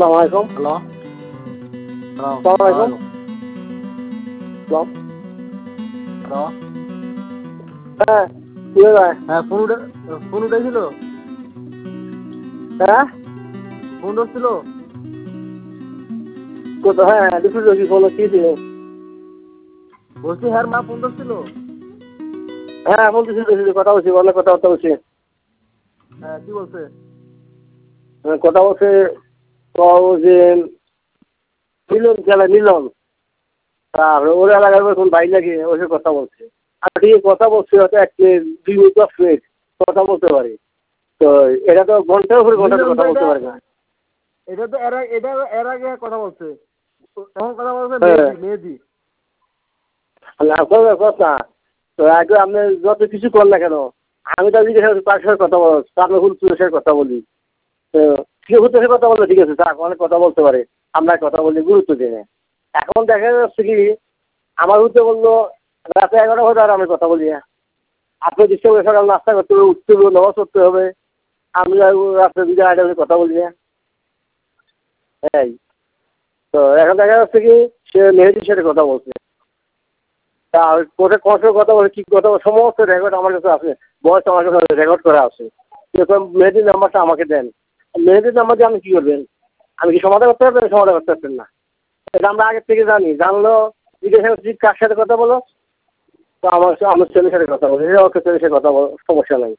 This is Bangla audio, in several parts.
আসসালামু আলাইকুম। হ্যালো। আসসালামু আলাইকুম। হ্যালো। হ্যালো। হ্যাঁ, কি ভাই? হ্যাঁ, ফোন উঠেছিল। হ্যাঁ? ফোন ধরছিল। কোথায়? হ্যাঁ, দুপুরে কি ফোন কি ছিল? বলছি হ্যাঁ মা ফোন ধরছিল। হ্যাঁ, বলতেছি কথা বলছি, অনেক কথাবার্তা বলছি। হ্যাঁ, কি বলছে? কথা বলছে যে মিলন খেলা মিলন। তারপরে ওর এলাকার কোন ভাই লাগে ওর সাথে কথা বলছে। আর ঠিক কথা বলছে হয়তো 2 মিনিট 10 মিনিট কথা বলতে পারে। তো এটা তো ঘন্টার উপরে ঘন্টা কথা বলতে পারে না। এটা তো এর আগে কথা বলছে। এখন কথা বলছে হ্যাঁ। মেহেদি। কথা তো আগে আপনি যত কিছু করেন না কেন, আমি তো জিজ্ঞাসা তার সাথে কথা বল, আপনার হুলপুরের সাথে কথা বলি। তো হুলপুরের সাথে কথা বললে ঠিক আছে, তার অনেক কথা বলতে পারে, আপনার কথা বললে গুরুত্ব দেয় না। এখন দেখা যাচ্ছে কি আমার উঠতে বললো রাতে 11টা বাজে আর আমি কথা বলি না। আপনি দৃষ্টি করে সকাল নাস্তা করতে হবে, উঠতে হবে, নামাজ পড়তে হবে, আমি রাত্রে 2টা 2:30 বাজে কথা বলি না। এই তো এখন দেখা যাচ্ছে কি সে মেহেদির সাথে কথা বলছে। আর কোথায় কত কথা বলে কি কথা বলে সমস্ত রেকর্ড আমার কাছে আছে, বয়স আমার কাছে রেকর্ড করা আছে। এরকম মেহেদির নাম্বারটা আমাকে দেন, মেহেদির নাম্বার দিয়ে আপনি কী করবেন? আমি কি সমাধান করতে পারবেন? সমাধান করতে পারবেন না। এটা আমরা আগের থেকে জানি, জানলো জিজ্ঞাসা করছি কার সাথে কথা বলো, তো আমার ছেলের সাথে কথা বলো, ওকে ছেলের সাথে কথা বলো, সমস্যা নাই।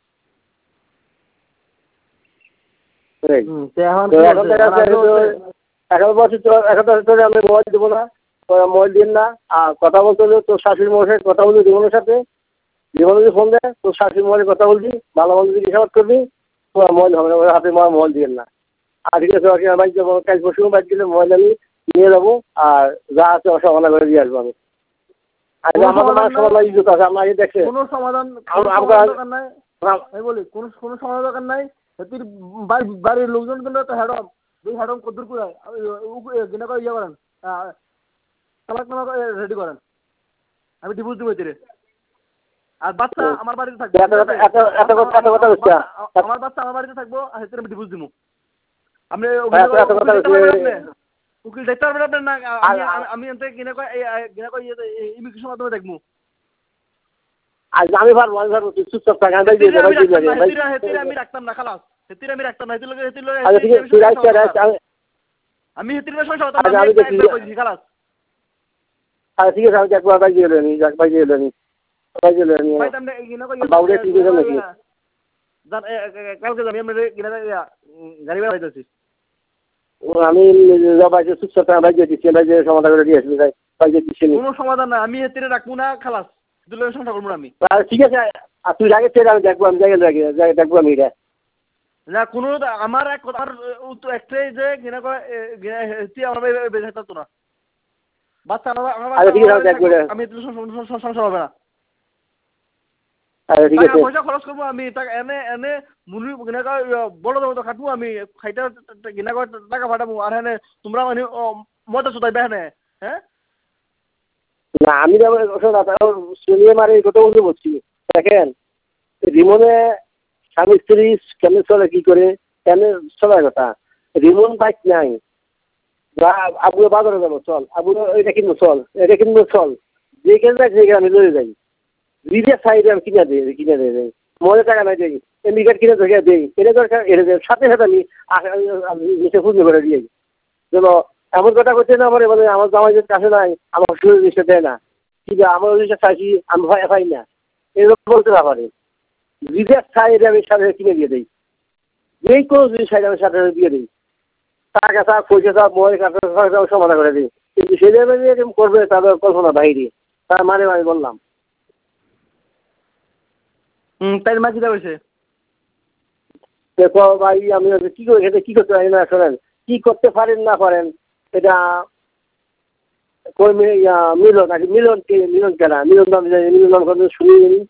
এখন দেখা যাচ্ছে এখন বলছি এখন তোর আমি মোবাইল দেবো না, মোবাইল দিন না। আর কথা বলতে হলে তোর শাশুড়ি মোবাইলের সাথে কথা বলবি, জীবনের সাথে জীবনে যদি ফোন দেয় তোর শাশুড়ি মোবাইলে কথা বলবি, ভালো মন্দ যদি হিসাব করবি, তোমার মোবাইল হবে না, ওর হাতে মোবাইল দিবেন না। আর ঠিক আছে, ওকে বাইক যাবো, কাল পরশু বাইক গেলে মোবাইল আমি নিয়ে যাবো, আর যা আছে অসমানা করে দিয়ে আসবো আমি। আর আমাদের মানুষ সমাধান ইজ্জত আছে, আমরা আগে দেখছে কোনো সমাধান দরকার নাই। আমি বলি কোনো সমাধান দরকার নাই। তুই বাড়ির লোকজন কিন্তু তো হেডম দুই হেডম কদ্দুর করে গিনা করে ইয়ে করেন, তালাক নামা রেডি করেন, আমি ডিভোর্স দিব এতে। আর বাচ্চা আমার বাড়িতে থাকবে, আমার বাচ্চা আমার বাড়িতে থাকবো, আর সেটা আমি ডিভোর্স দিব। আপনি উকিল দেখতে পারবেন আপনার না? আমি গিনা করে ইমিগ্রেশন মাধ্যমে দেখবো। আমি পারবো তুই চুপচাপ থাক, আমি রাখতাম না খালাস, আমি রাখতাম না। আমি খালাস। ঠিক আছে, আমি একবার বাইক দিয়ে এলেনি, বাইক দিয়ে এলেনি, বাইক দিয়ে এলেনি বাবুরে কি দিয়েছেন নাকি? কালকে যাবি আমরা গাড়ি ভাড়া পাইতেছি। আমি বাইকে চুপচাপ থাকা, বাইক দিয়ে দিচ্ছি, বাইক দিয়ে সমাধান করে দিয়ে আসবি, বাইক দিয়ে দিচ্ছি। কোনো সমাধান নাই, আমি এতে রাখবো না খালাস, সংসার করবো না আমি। ঠিক আছে, আর তুই আগে ছেড়ে আমি দেখবো, আমি জায়গায় দেখবো আমি এটা না কোনো আমার একটাই যে ঘৃণা করে আমার বেঁচে থাকতো না। বাচ্চা আমি সংসার হবে না। টাকা পয়সা খরচ করবো আমি, এনে এনে মুরগি বড় তো খাটবো আমি, খাইতে ঘৃণা করে টাকা পাঠাবো, আর হ্যাঁ তোমরা মানে মজা চোদাই বেহনে। হ্যাঁ না, আমি শুনিয়ে মারে এই কথা বলছি। দেখেন রিমনে স্বামী স্ত্রী কেন চলে, কি করে কেন চলার কথা। রিমন বাইক নাই, আবুকে বাজারে যাবো চল, আবু এটা কিনবো চল, এটা কিনবো চল, যেখানে যাই সেখানে আমি লড়ে যাই। নিজের সাইডে আমি কিনে দিই মনে টাকা নাই দিই, এমনিকার কিনে দেখে দিই, এটা দরকার এটা সাথে সাথে আমি নিচে খুঁজে করে দিই। যেন এমন কথা করছে না আমার, বলে আমার জামাই যে কাছে নাই আমার শরীর জিনিসটা দেয় না, কিন্তু আমার জিনিসটা চাইছি আমি ভয় পাই না, এরকম বলতে না পারে। নিজের সাইডে আমি সাথে কিনে দিয়ে দিই, যেই কোনো জিনিস সাইডে আমি সাথে দিয়ে দিই, টাকা চাপ পয়সা চাপ মোবাইল কাছে সমাধান করে দিই। কিন্তু সে যে করবে তাদের কল্পনা বাইরে, তার মানে আমি বললাম। তাই মা কিটা হয়েছে দেখো ভাই, আমি কি করে খেতে কি করতে পারি না, শোনেন কি করতে পারেন না পারেন এটা মিলন নাকি মিলন কেনা মিলন নাম শুনিয়ে নি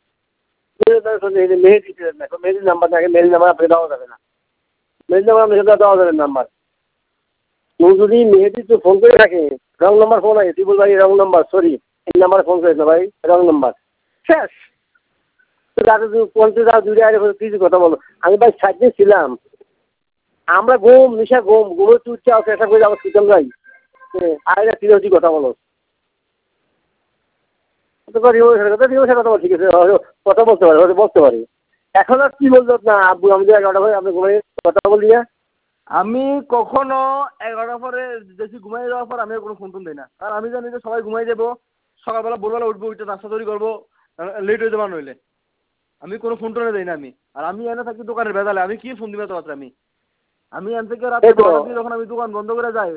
মেহেদির নাম্বার থাকে, মেহেদির নাম্বার আপনাকে দেওয়া যাবে না, মেহেদির নাম্বার আপনাকে দেওয়া যাবে নাম্বার। তুমি যদি মেহেদি তো ফোন করে থাকে রং নাম্বার ফোন আছে, তুই বল ভাই রং নাম্বার, সরি এই নাম্বারে ফোন করেছে ভাই রং নাম্বার, শেষ। তাদের পঞ্চাশ 2 কিছু কথা বলো, আমি ভাই সাইডে ছিলাম, আমরা ঘুম নিশা ঘুমের চুচ্চা চেষ্টা করে আবার শীতল যাই আগে ফিরে হচ্ছি কথা বলো কথা বল ঠিক আছে কথা বলতে পারে হয়তো বলতে পারি এখন আর কি বলতো না আব্বু আমি যে 11টা ভাই আপনি ঘুমাই কথা বলি না আমি কখনো 11টার পরে বেশি ঘুমাই যাওয়ার পর আমি আর কোনো ফোন টোন দিই না, কারণ আমি জানি যে সবাই ঘুমাই যাবো, সকালবেলা ভোরবেলা উঠবো, উঠে নাস্তা তৈরি করবো, লেট হয়ে যাবা নইলে আমি কোনো ফোন টোনে দিই না আমি। আর আমি এনে থাকি দোকানের ভেজালে, আমি কি ফোন দিবে তো আমি এন থেকে রাত্রে 12টা যখন আমি দোকান বন্ধ করে যাই